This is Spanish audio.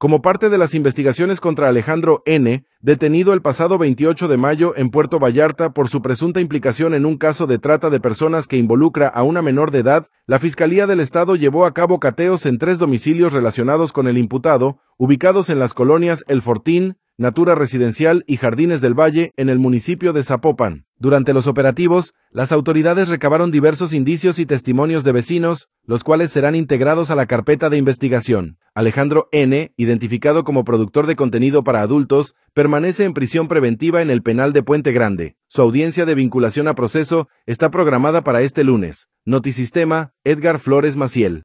como parte de las investigaciones contra Alejandro N., detenido el pasado 28 de mayo en Puerto Vallarta por su presunta implicación en un caso de trata de personas que involucra a una menor de edad, la Fiscalía del Estado llevó a cabo cateos en 3 domicilios relacionados con el imputado, ubicados en las colonias El Fortín, Natura Residencial y Jardines del Valle, en el municipio de Zapopan. Durante los operativos, las autoridades recabaron diversos indicios y testimonios de vecinos, los cuales serán integrados a la carpeta de investigación. Alejandro N., identificado como productor de contenido para adultos, permanece en prisión preventiva en el penal de Puente Grande. Su audiencia de vinculación a proceso está programada para este lunes. Notisistema, Edgar Flores Maciel.